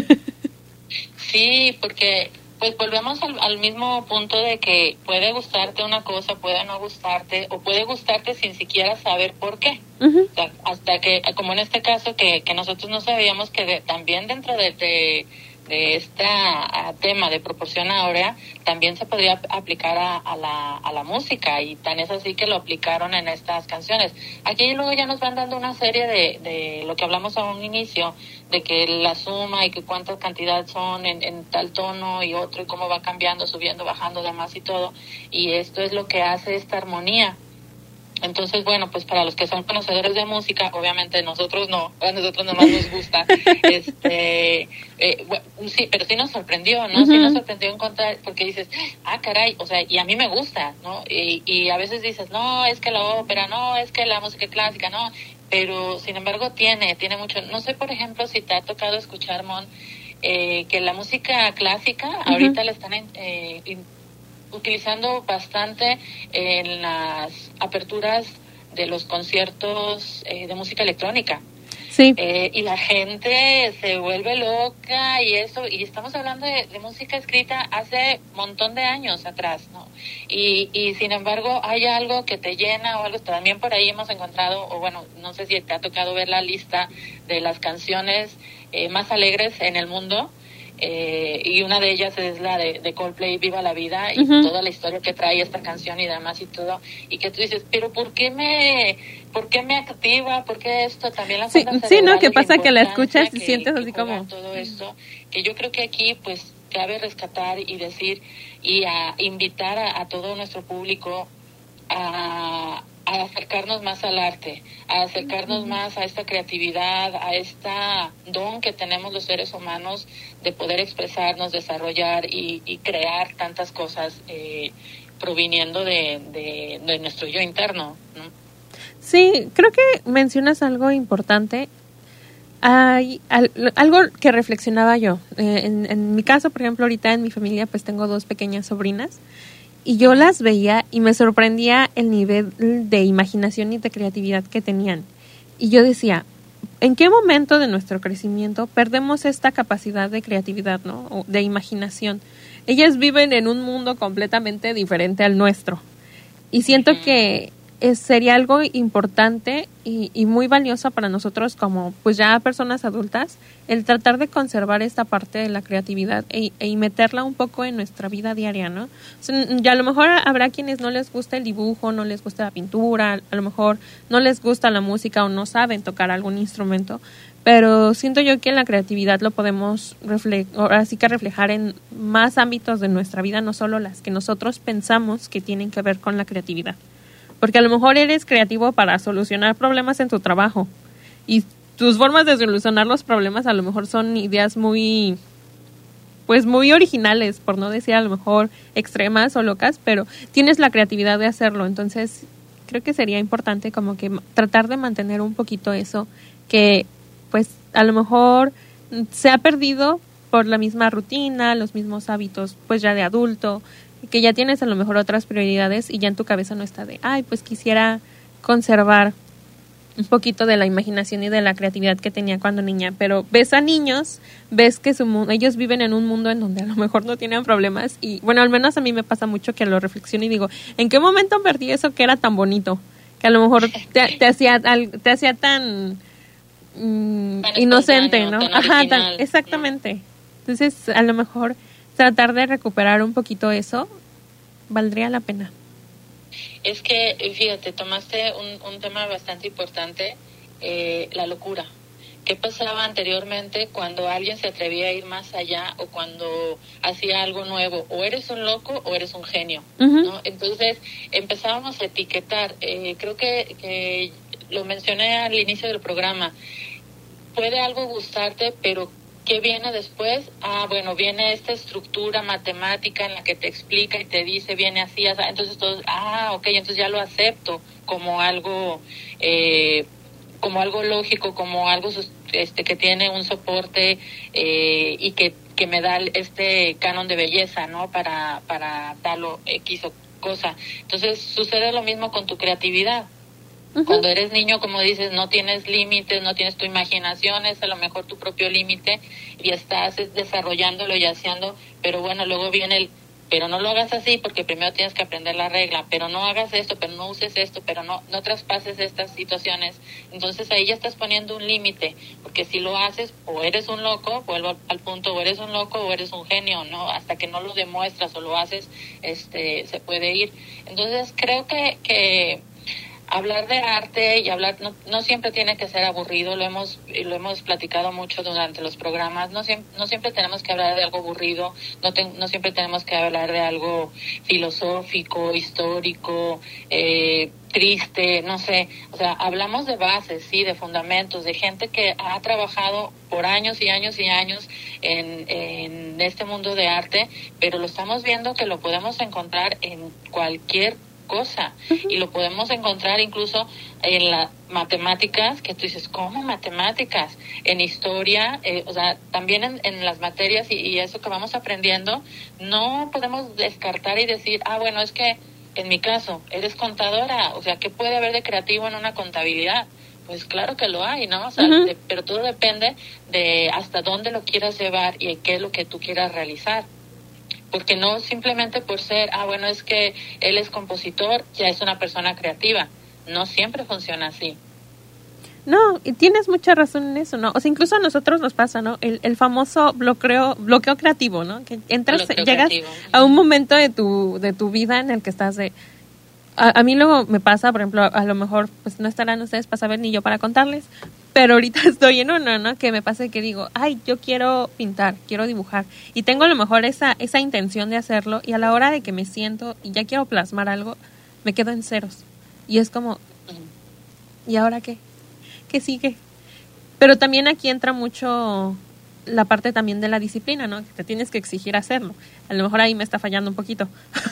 Sí, porque pues volvemos al, al mismo punto de que puede gustarte una cosa, puede no gustarte, o puede gustarte sin siquiera saber por qué. Uh-huh. O sea, hasta que, como en este caso, que, que nosotros no sabíamos que de, también dentro de... de de este tema de proporción áurea también se podría aplicar a, a la a la música y tan es así que lo aplicaron en estas canciones. Aquí luego ya nos van dando una serie de, de lo que hablamos a un inicio, de que la suma y que cuántas cantidades son en, en tal tono y otro y cómo va cambiando, subiendo, bajando, demás y todo, y esto es lo que hace esta armonía. Entonces, bueno, pues para los que son conocedores de música, obviamente nosotros no, a nosotros nomás nos gusta, este, eh, bueno, sí, pero sí nos sorprendió, ¿no? Uh-huh. Sí nos sorprendió encontrar, porque dices, ah, caray, o sea, y a mí me gusta, ¿no? Y, y a veces dices, no, es que la ópera, no, es que la música clásica, no, pero sin embargo tiene, tiene mucho, no sé, por ejemplo, si te ha tocado escuchar, Mon, eh, que la música clásica, uh-huh, ahorita la están eh, in, utilizando bastante en las aperturas de los conciertos eh, de música electrónica.
Sí.
Eh, y la gente se vuelve loca y eso, y estamos hablando de, de música escrita hace un montón de años atrás, ¿no? Y, y sin embargo hay algo que te llena o algo, también por ahí hemos encontrado, o bueno, no sé si te ha tocado ver la lista de las canciones eh, más alegres en el mundo. Eh, y una de ellas es la de, de Coldplay, Viva la Vida, y uh-huh, toda la historia que trae esta canción y demás y todo, y que tú dices, pero ¿por qué me por qué me activa? ¿Por qué esto? También la
sí, sí, ¿no? ¿Qué pasa? Que la escuchas y sientes así como
todo esto, que yo creo que aquí pues cabe rescatar y decir y a invitar a, a todo nuestro público a a acercarnos más al arte, a acercarnos uh-huh, más a esta creatividad, a esta don que tenemos los seres humanos de poder expresarnos, desarrollar y, y crear tantas cosas eh, proviniendo de, de, de nuestro yo interno, ¿no?
Sí, creo que mencionas algo importante. Hay al, algo que reflexionaba yo. Eh, en, en mi caso, por ejemplo, ahorita en mi familia pues tengo dos pequeñas sobrinas y yo las veía y me sorprendía el nivel de imaginación y de creatividad que tenían. Y yo decía, ¿en qué momento de nuestro crecimiento perdemos esta capacidad de creatividad, ¿no? O de imaginación? Ellas viven en un mundo completamente diferente al nuestro. Y siento que es, sería algo importante y, y muy valioso para nosotros como pues ya personas adultas, el tratar de conservar esta parte de la creatividad e, e meterla un poco en nuestra vida diaria, ¿no? O sea, ya a lo mejor habrá quienes no les gusta el dibujo, no les gusta la pintura, a lo mejor no les gusta la música o no saben tocar algún instrumento, pero siento yo que la creatividad lo podemos refle- ahora sí que reflejar en más ámbitos de nuestra vida, no solo las que nosotros pensamos que tienen que ver con la creatividad. Porque a lo mejor eres creativo para solucionar problemas en tu trabajo y tus formas de solucionar los problemas a lo mejor son ideas muy, pues muy originales, por no decir a lo mejor extremas o locas, pero tienes la creatividad de hacerlo. Entonces creo que sería importante como que tratar de mantener un poquito eso que pues a lo mejor se ha perdido por la misma rutina, los mismos hábitos pues ya de adulto, que ya tienes a lo mejor otras prioridades y ya en tu cabeza no está de, ay, pues quisiera conservar un poquito de la imaginación y de la creatividad que tenía cuando niña, pero ves a niños, ves que su mundo, ellos viven en un mundo en donde a lo mejor no tienen problemas y bueno, al menos a mí me pasa mucho que lo reflexiono y digo, ¿en qué momento perdí eso que era tan bonito? Que a lo mejor te, te hacía te hacía tan mm, inocente, ¿no?
Tan
Ajá,
original,
tan, exactamente. Entonces, a lo mejor tratar de recuperar un poquito eso valdría la pena.
Es que, fíjate, tomaste un, un tema bastante importante, eh, la locura. ¿Qué pasaba anteriormente cuando alguien se atrevía a ir más allá o cuando hacía algo nuevo? O eres un loco o eres un genio, uh-huh. ¿no? Entonces empezábamos a etiquetar. Eh, creo que, que lo mencioné al inicio del programa. Puede algo gustarte, pero ¿qué viene después? Ah, bueno, viene esta estructura matemática en la que te explica y te dice, viene así, así. Entonces todos, ah, ok, entonces ya lo acepto como algo, eh, como algo lógico, como algo este que tiene un soporte eh, y que, que me da este canon de belleza, ¿no? Para, para tal o X o cosa. Entonces sucede lo mismo con tu creatividad. Uh-huh. Cuando eres niño, como dices, no tienes límites, no tienes tu imaginación, es a lo mejor tu propio límite y estás desarrollándolo y haciendo, pero bueno, luego viene el, pero no lo hagas así porque primero tienes que aprender la regla, pero no hagas esto, pero no uses esto, pero no, no traspases estas situaciones. Entonces ahí ya estás poniendo un límite, porque si lo haces, o eres un loco, vuelvo al punto, o eres un loco o eres un genio, ¿no? Hasta que no lo demuestras o lo haces, este, se puede ir. Entonces creo que, que hablar de arte y hablar no, no siempre tiene que ser aburrido, lo hemos lo hemos platicado mucho durante los programas, no siempre, no siempre tenemos que hablar de algo aburrido, no, te, no siempre tenemos que hablar de algo filosófico, histórico, eh, triste, no sé, o sea, hablamos de bases, sí, de fundamentos, de gente que ha trabajado por años y años y años en, en este mundo de arte, pero lo estamos viendo que lo podemos encontrar en cualquier cosa y lo podemos encontrar incluso en las matemáticas, que tú dices, ¿cómo matemáticas? En historia, eh, o sea, también en, en las materias y, y eso que vamos aprendiendo, no podemos descartar y decir, ah, bueno, es que en mi caso, eres contadora, o sea, ¿qué puede haber de creativo en una contabilidad? Pues claro que lo hay, ¿no? O sea, uh-huh. de, pero todo depende de hasta dónde lo quieras llevar y qué es lo que tú quieras realizar. Porque no simplemente por ser, ah, bueno, es que él es compositor, ya es una persona creativa. No siempre funciona así.
No, y tienes mucha razón en eso, ¿no? O sea, incluso a nosotros nos pasa, ¿no? El, el famoso bloqueo, bloqueo creativo, ¿no? Que entras, bloqueo llegas creativo. A un momento de tu, de tu vida en el que estás de... A, a mí luego me pasa, por ejemplo, a, a lo mejor pues no estarán ustedes para saber ni yo para contarles, pero ahorita estoy en uno, ¿no? Que me pasa que digo, ay, yo quiero pintar, quiero dibujar. Y tengo a lo mejor esa, esa intención de hacerlo y a la hora de que me siento y ya quiero plasmar algo, me quedo en ceros. Y es como, ¿y ahora qué? ¿Qué sigue? Pero también aquí entra mucho la parte también de la disciplina, ¿no? Que te tienes que exigir hacerlo. A lo mejor ahí me está fallando un poquito.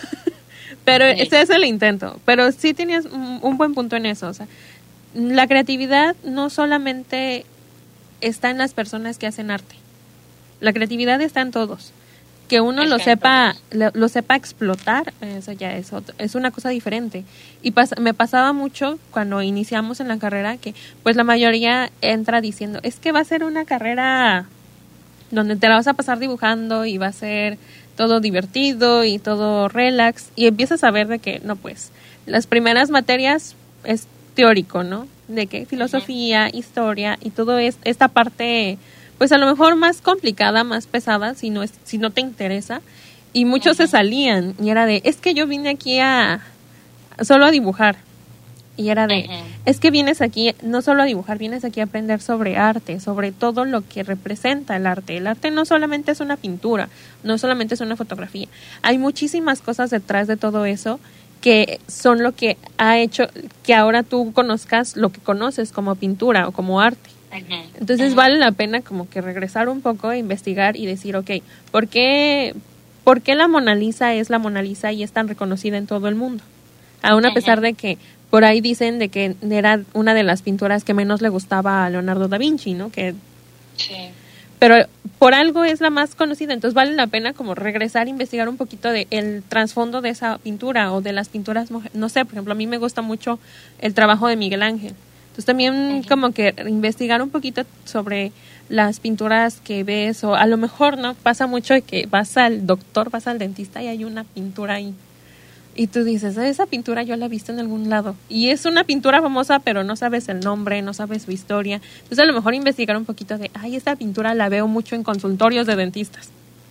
Pero sí. Ese es el intento. Pero sí tienes un, un buen punto en eso, o sea, la creatividad no solamente está en las personas que hacen arte. La creatividad está en todos. Que uno lo
Ejemplos.
sepa lo, lo sepa explotar, eso ya es otro, es una cosa diferente. Y pas, me pasaba mucho cuando iniciamos en la carrera que pues la mayoría entra diciendo, es que va a ser una carrera donde te la vas a pasar dibujando y va a ser todo divertido y todo relax, y empiezas a ver de que no, pues las primeras materias es teórico, ¿no? De que filosofía, uh-huh. historia y todo es esta parte pues a lo mejor más complicada, más pesada, si no es, si no te interesa, y muchos uh-huh. se salían, y era de, es que yo vine aquí a solo a dibujar, y era de, uh-huh. es que vienes aquí no solo a dibujar, vienes aquí a aprender sobre arte, sobre todo lo que representa el arte. El arte no solamente es una pintura, no solamente es una fotografía, hay muchísimas cosas detrás de todo eso que son lo que ha hecho que ahora tú conozcas lo que conoces como pintura o como arte. Entonces uh-huh. vale la pena como que regresar un poco e investigar y decir, ok, ¿por qué, ¿por qué la Mona Lisa es la Mona Lisa y es tan reconocida en todo el mundo? Aún a uh-huh. pesar de que por ahí dicen de que era una de las pinturas que menos le gustaba a Leonardo da Vinci, ¿no? Que
sí.
Pero por algo es la más conocida, entonces vale la pena como regresar a investigar un poquito de el trasfondo de esa pintura o de las pinturas, no sé, por ejemplo, a mí me gusta mucho el trabajo de Miguel Ángel. Entonces también uh-huh. como que investigar un poquito sobre las pinturas que ves, o a lo mejor no pasa mucho que vas al doctor, vas al dentista y hay una pintura ahí. Y tú dices, esa pintura yo la he visto en algún lado. Y es una pintura famosa, pero no sabes el nombre, no sabes su historia. Entonces a lo mejor investigar un poquito de, ay, esta pintura la veo mucho en consultorios de dentistas.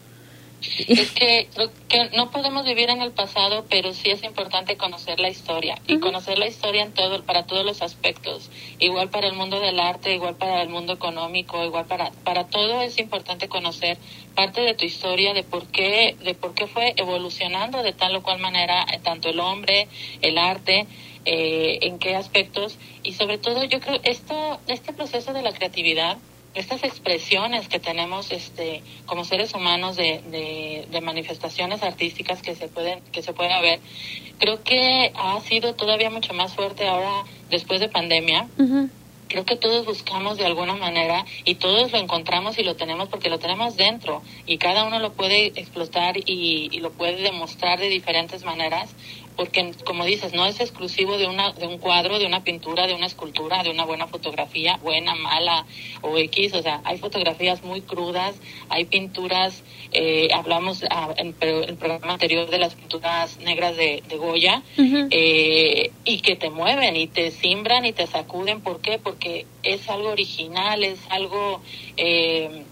Es que, que no podemos vivir en el pasado, pero sí es importante conocer la historia. Y uh-huh. conocer la historia en todo, para todos los aspectos. Igual para el mundo del arte, igual para el mundo económico, igual para, para todo es importante conocer parte de tu historia, de por qué, de por qué fue evolucionando de tal o cual manera, tanto el hombre, el arte, eh, en qué aspectos. Y sobre todo yo creo esto, este proceso de la creatividad, estas expresiones que tenemos este como seres humanos de, de, de manifestaciones artísticas que se pueden que se pueden ver, creo que ha sido todavía mucho más fuerte ahora después de pandemia. Uh-huh. Creo que todos buscamos de alguna manera y todos lo encontramos y lo tenemos porque lo tenemos dentro y cada uno lo puede explotar y, y lo puede demostrar de diferentes maneras. Porque, como dices, no es exclusivo de una de un cuadro, de una pintura, de una escultura, de una buena fotografía, buena, mala o X. O sea, hay fotografías muy crudas, hay pinturas, eh, hablamos ah, en pero, el programa anterior de las pinturas negras de, de Goya, uh-huh. eh, y que te mueven y te simbran y te sacuden. ¿Por qué? Porque es algo original, es algo eh,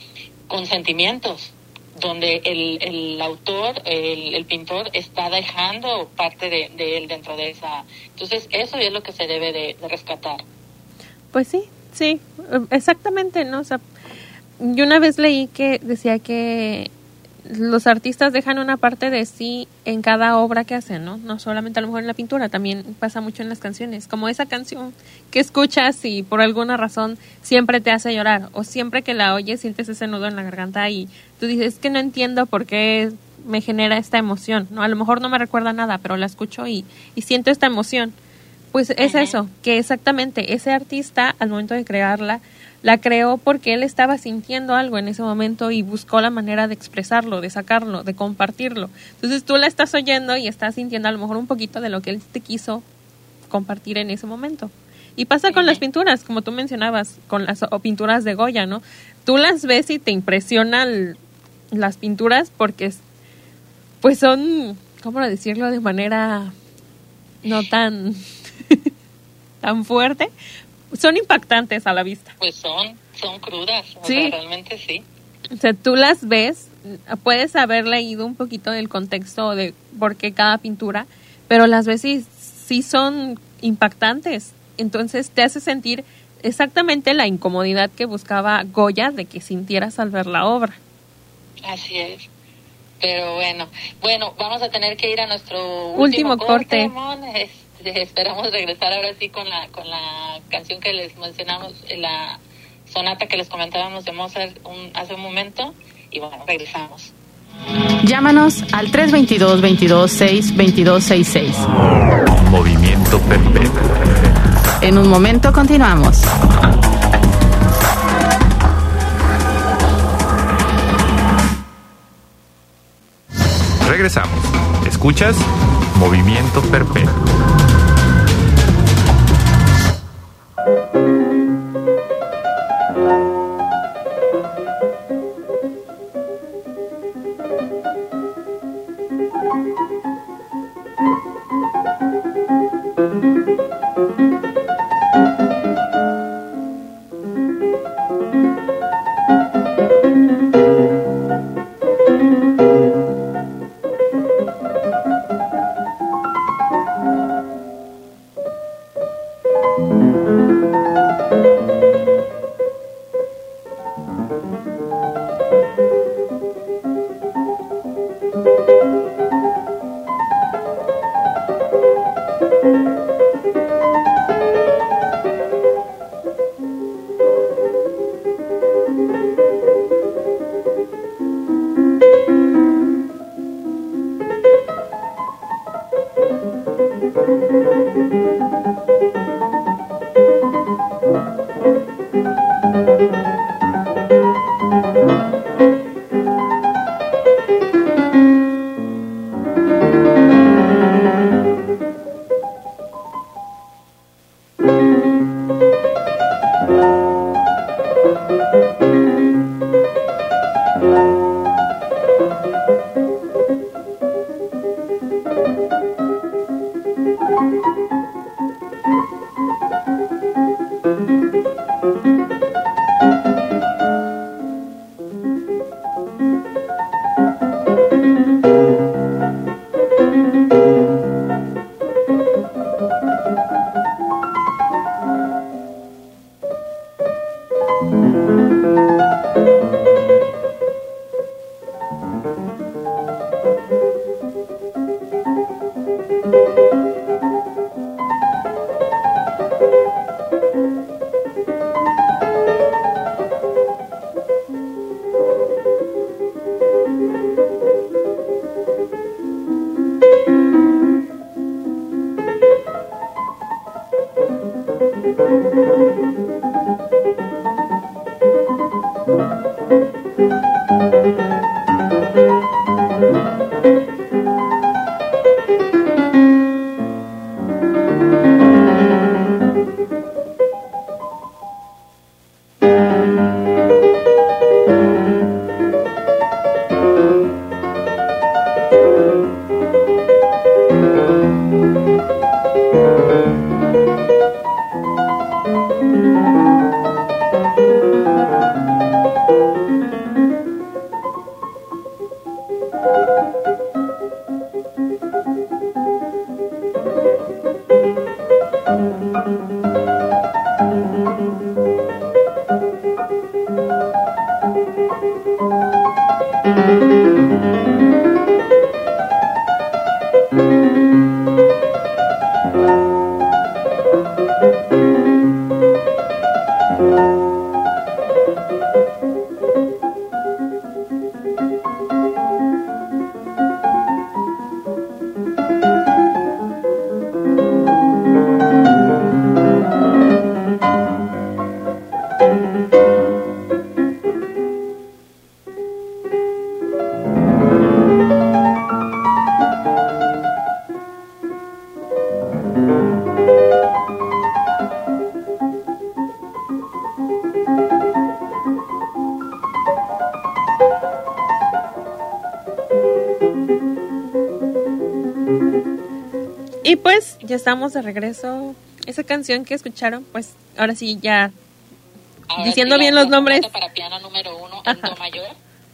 con sentimientos, donde el, el autor, el, el pintor está dejando parte de, de él dentro de esa. Entonces eso es lo que se debe de, de rescatar.
Pues sí, sí, exactamente, ¿no? O sea, yo una vez leí que decía que los artistas dejan una parte de sí en cada obra que hacen, ¿no? No solamente a lo mejor en la pintura, también pasa mucho en las canciones, como esa canción que escuchas y por alguna razón siempre te hace llorar, o siempre que la oyes sientes ese nudo en la garganta y tú dices, es que no entiendo por qué me genera esta emoción, ¿no? A lo mejor no me recuerda nada, pero la escucho y, y siento esta emoción. Pues es uh-huh. eso, que exactamente ese artista al momento de crearla, la creó porque él estaba sintiendo algo en ese momento y buscó la manera de expresarlo, de sacarlo, de compartirlo. Entonces tú la estás oyendo y estás sintiendo a lo mejor un poquito de lo que él te quiso compartir en ese momento. Y pasa con las pinturas, como tú mencionabas, con las o pinturas de Goya, ¿no? Tú las ves y te impresionan las pinturas porque pues son, ¿cómo decirlo? De manera no tan, tan fuerte. Son impactantes a la vista.
Pues son, son crudas, o
sí.
sea, realmente sí.
O sea, tú las ves, puedes haber leído un poquito del contexto de por qué cada pintura, pero las ves y sí son impactantes. Entonces te hace sentir exactamente la incomodidad que buscaba Goya de que sintieras al ver la obra.
Así es. Pero bueno, bueno, vamos a tener que ir a nuestro
último, último corte.
corte. Esperamos regresar ahora sí con la con la canción que les mencionamos, la sonata que les comentábamos de Mozart un, hace un momento, y bueno, regresamos.
Llámanos al tres dos dos, veintidós seis, veintidós sesenta y seis.
Movimiento Perpetuo.
En un momento continuamos.
regresamos. ¿Escuchas? Movimiento Perpetuo.
Y pues ya estamos de regreso. Esa canción que escucharon, pues ahora sí ya ahora diciendo sí, bien los nombres.
Para piano número uno en do mayor.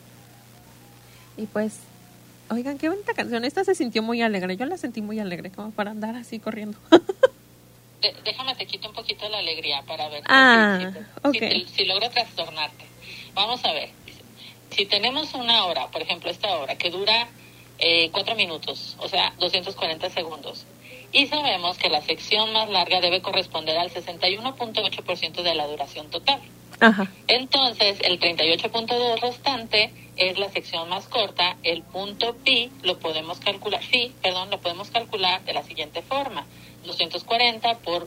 Y pues, oigan, qué bonita canción. Esta se sintió muy alegre. Yo la sentí muy alegre, como para andar así corriendo.
De, déjame te quito un poquito la alegría para ver
ah,
si, si,
okay.
si, si logro trastornarte. Vamos a ver. Si tenemos una hora, por ejemplo esta hora, que dura eh, cuatro minutos, o sea, doscientos cuarenta segundos. Y sabemos que la sección más larga debe corresponder al sesenta y uno punto ocho por ciento de la duración total.
Ajá.
Entonces, el treinta y ocho punto dos restante es la sección más corta. El punto pi lo podemos calcular, phi, perdón, lo podemos calcular de la siguiente forma. doscientos cuarenta por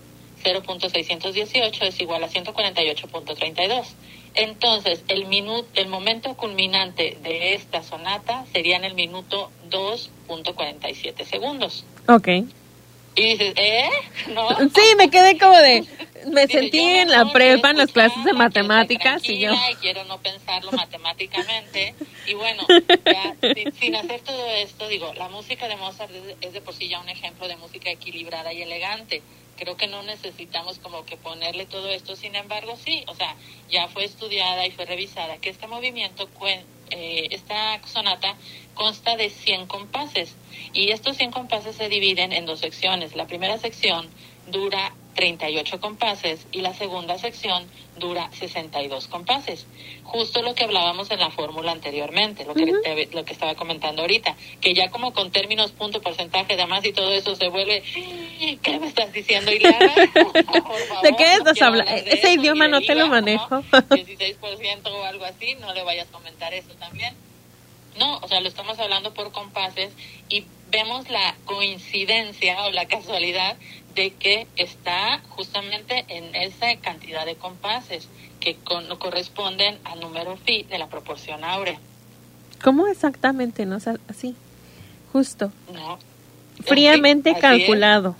cero punto seiscientos dieciocho es igual a ciento cuarenta y ocho punto treinta y dos. Entonces, el minuto, el momento culminante de esta sonata sería en el minuto dos punto cuarenta y siete segundos.
Ok.
Y dices, ¿eh? ¿No?
Sí, me quedé como de... Me
Dices,
sentí
yo
en
no
la prepa, en las
quiero
clases de
escucharla, quiero estar
matemáticas, y yo...
tranquila y quiero no pensarlo matemáticamente. Y bueno, ya, sin, sin hacer todo esto, digo, la música de Mozart es, es de por sí ya un ejemplo de música equilibrada y elegante. Creo que no necesitamos como que ponerle todo esto, sin embargo, sí, o sea, ya fue estudiada y fue revisada que este movimiento, eh, esta sonata consta de cien compases, y estos cien compases se dividen en dos secciones. La primera sección dura treinta y ocho compases y la segunda sección dura sesenta y dos compases. Justo lo que hablábamos en la fórmula anteriormente, lo que, uh-huh. te, lo que estaba comentando ahorita, que ya como con términos, punto, porcentaje, demás y todo eso se vuelve, ¿qué me estás diciendo, Ileana? Por favor,
¿de qué estás
no
hablando? Ese
eso,
idioma no te
I V A,
lo manejo.
¿no? dieciséis por ciento o algo así, no le vayas a comentar eso también. No, o sea, lo estamos hablando por compases y vemos la coincidencia o la casualidad de que está justamente en esa cantidad de compases que con, corresponden al número phi de la proporción áurea.
¿Cómo exactamente? ¿No? O sea, así, justo.
No.
Fríamente
así,
calculado.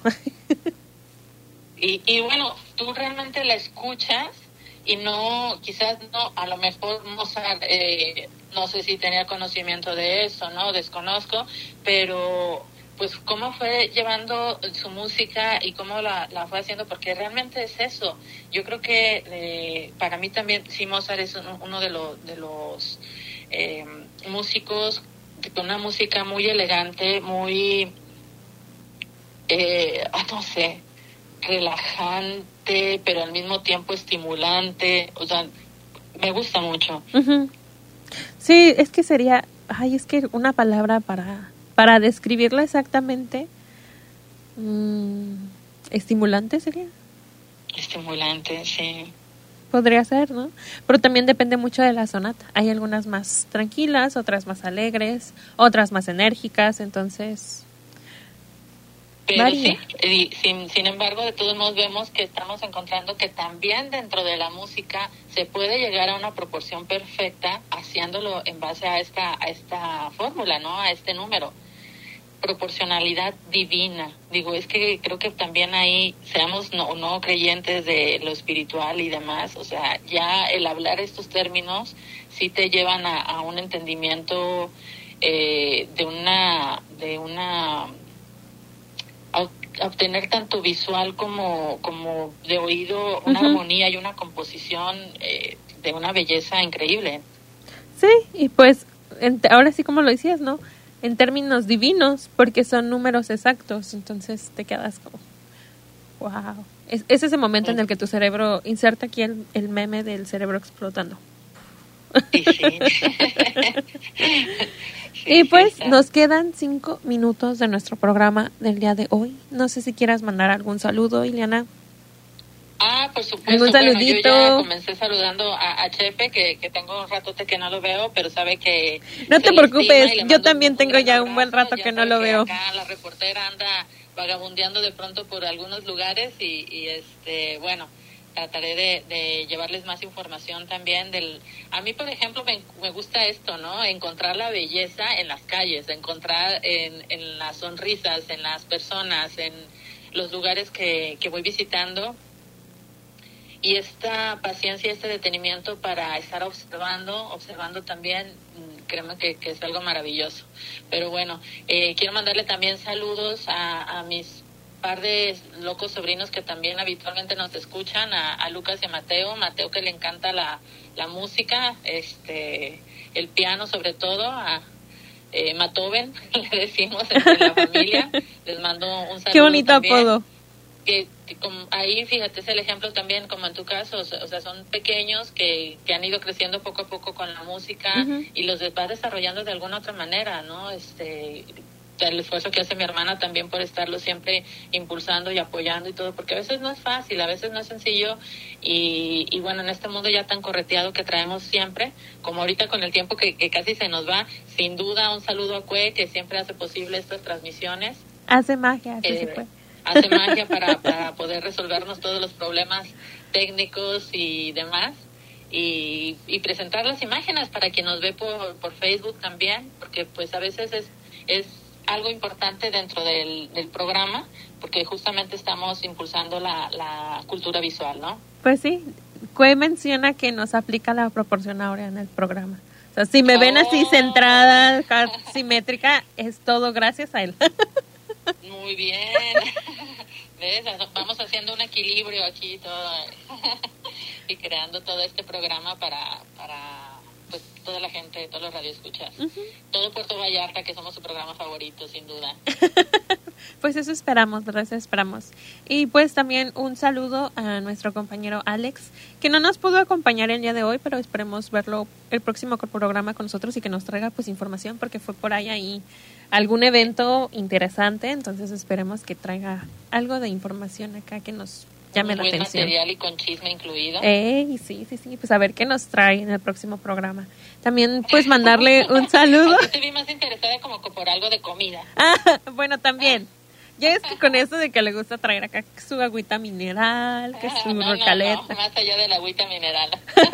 Y, y bueno, tú realmente la escuchas y no, quizás no, a lo mejor Mozart, eh, no sé si tenía conocimiento de eso, ¿no? Desconozco, pero pues cómo fue llevando su música y cómo la, la fue haciendo, porque realmente es eso. Yo creo que eh, para mí también, sí, Mozart es uno, uno de, lo, de los eh, músicos con una música muy elegante, muy, eh, no sé, relajante, pero al mismo tiempo estimulante. O sea, me gusta mucho.
Uh-huh. Sí, es que sería, ay, es que una palabra para... Para describirla exactamente, mmm, ¿estimulante sería?
Estimulante, sí.
Podría ser, ¿no? Pero también depende mucho de la sonata. Hay algunas más tranquilas, otras más alegres, otras más enérgicas, entonces...
Pero
varía.
sí, y sin, sin embargo, de todos modos vemos que estamos encontrando que también dentro de la música se puede llegar a una proporción perfecta haciéndolo en base a esta, a esta fórmula, ¿no? A este número. Proporcionalidad divina. Digo, es que creo que también ahí, seamos no, no creyentes de lo espiritual y demás, o sea, ya el hablar estos términos sí te llevan a, a un entendimiento eh, de una, de una, a, a obtener tanto visual como, como de oído, una uh-huh. armonía y una composición eh, de una belleza increíble.
Sí, y pues, en, ahora sí como lo decías, ¿no? En términos divinos, porque son números exactos, entonces te quedas como, wow. Es, es ese momento en el que tu cerebro, inserta aquí el, el meme del cerebro explotando.
Sí, sí. Sí,
y pues
sí,
nos quedan cinco minutos de nuestro programa del día de hoy. No sé si quieras mandar algún saludo, Ileana.
Ah, por supuesto.
¿Algún saludito?
Bueno, yo ya comencé saludando a, a Chepe, que, que tengo un ratote que no lo veo, pero sabe que...
No te preocupes, yo también tengo ya un buen rato que no lo veo.
Acá la reportera anda vagabundeando de pronto por algunos lugares y, y este, bueno, trataré de, de llevarles más información también del... A mí, por ejemplo, me, me gusta esto, ¿no? Encontrar la belleza en las calles, encontrar en, en las sonrisas, en las personas, en los lugares que, que voy visitando. Y esta paciencia, este detenimiento para estar observando, observando también, créeme que, que es algo maravilloso. Pero bueno, eh, quiero mandarle también saludos a, a mis par de locos sobrinos que también habitualmente nos escuchan, a, a Lucas y a Mateo. Mateo, que le encanta la, la música, este, el piano sobre todo, a eh, Matoven, le decimos en la familia. Les mando un saludo.
Qué bonito
también.
Apodo.
Que, que como ahí, fíjate, es el ejemplo también, como en tu caso, o sea, o sea son pequeños que, que han ido creciendo poco a poco con la música uh-huh. y los va desarrollando de alguna otra manera, ¿no? Este, el esfuerzo que hace mi hermana también por estarlo siempre impulsando y apoyando y todo, porque a veces no es fácil, a veces no es sencillo y, y bueno, en este mundo ya tan correteado que traemos siempre, como ahorita con el tiempo que, que casi se nos va, sin duda un saludo a Cue, que siempre hace posible estas transmisiones.
Hace magia, así
eh,
se puede.
hace magia para, para poder resolvernos todos los problemas técnicos y demás. Y, y presentar las imágenes para quien nos ve por, por Facebook también, porque pues a veces es, es algo importante dentro del, del programa, porque justamente estamos impulsando la, la cultura visual, ¿no?
Pues sí, Cue menciona que nos aplica la proporción áurea en el programa. O sea, si me ven así
Oh.
centrada, simétrica, es todo gracias a él.
Muy bien. ¿Ves? Vamos haciendo un equilibrio aquí todo y creando todo este programa para, para pues toda la gente, todos los radioescuchas. Uh-huh. Todo Puerto Vallarta, que somos su programa favorito, sin duda.
Pues eso esperamos, ¿verdad? Eso esperamos. Y pues también un saludo a nuestro compañero Alex, que no nos pudo acompañar el día de hoy, pero esperemos verlo el próximo programa con nosotros y que nos traiga pues información, porque fue por ahí ahí algún evento interesante, entonces esperemos que traiga algo de información acá que nos llame
un
la
buen
atención.
Material y con chisme incluido.
Ey, sí, sí, sí, pues a ver qué nos trae en el próximo programa. También pues mandarle un saludo.
Yo te vi más interesada como por algo de comida.
Ah, bueno, también. Ya es que con eso de que le gusta traer acá su agüita mineral, que su
no,
rocaleta.
No, no, más allá de la agüita mineral.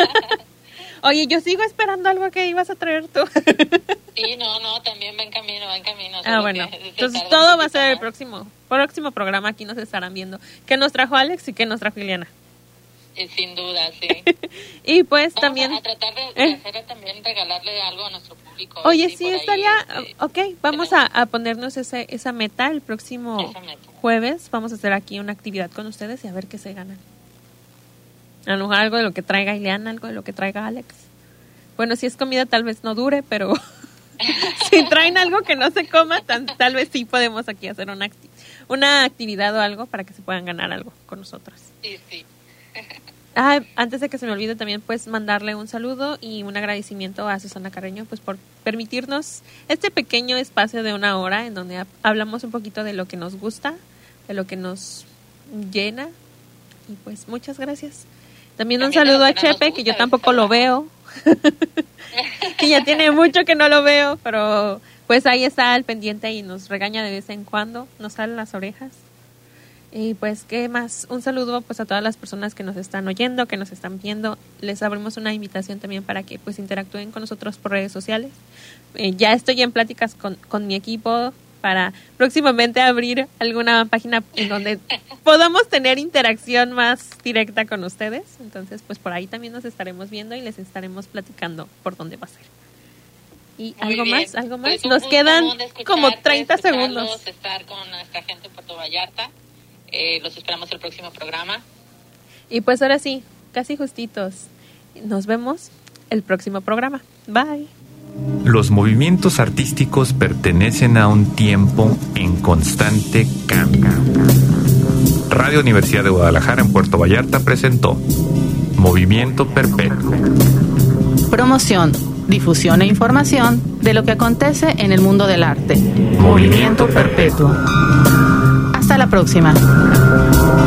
Oye, yo sigo esperando algo que ibas a traer tú.
Sí, no, no, también va en camino, va en camino.
Ah, bueno. Entonces todo va a ser el próximo próximo programa. Aquí nos estarán viendo. ¿Qué nos trajo Alex y qué nos trajo Ileana?
Eh, sin duda, sí.
Y pues
Vamos
también...
A, a tratar de, de
¿eh?
hacer también, regalarle algo a nuestro público.
Oye,
sí,
sí,
por
estaría...
ahí, este,
ok, vamos a, a ponernos ese, esa meta el próximo
esa meta.
jueves. Vamos a hacer aquí una actividad con ustedes y a ver qué se ganan. A lo mejor algo de lo que traiga Ileana, algo de lo que traiga Alex. Bueno, si es comida tal vez no dure, pero si traen algo que no se coma, tan, tal vez sí podemos aquí hacer una, acti- una actividad o algo para que se puedan ganar algo con nosotros.
Sí, sí.
Ah, antes de que se me olvide también pues mandarle un saludo y un agradecimiento a Susana Carreño pues por permitirnos este pequeño espacio de una hora en donde ha- hablamos un poquito de lo que nos gusta, de lo que nos llena y pues muchas gracias. También, también un saludo a Chepe, que yo tampoco lo veo. Que ya tiene mucho que no lo veo, pero pues ahí está al pendiente y nos regaña de vez en cuando, nos salen las orejas. Y pues, ¿qué más? Un saludo pues a todas las personas que nos están oyendo, que nos están viendo. Les abrimos una invitación también para que pues interactúen con nosotros por redes sociales. Eh, ya estoy en pláticas con, con mi equipo para próximamente abrir alguna página en donde podamos tener interacción más directa con ustedes. Entonces, pues por ahí también nos estaremos viendo y les estaremos platicando por dónde va a ser. ¿Y
Muy
algo
bien.
más? ¿Algo más?
Pues
nos quedan como treinta segundos.
Estar con nuestra gente en Puerto Vallarta. Eh, los esperamos el próximo programa.
Y pues ahora sí, casi justitos. Nos vemos el próximo programa. Bye.
Los movimientos artísticos pertenecen a un tiempo en constante cambio. Radio Universidad de Guadalajara en Puerto Vallarta presentó Movimiento Perpetuo.
Promoción, difusión e información de lo que acontece en el mundo del arte. Movimiento Perpetuo. Hasta la próxima.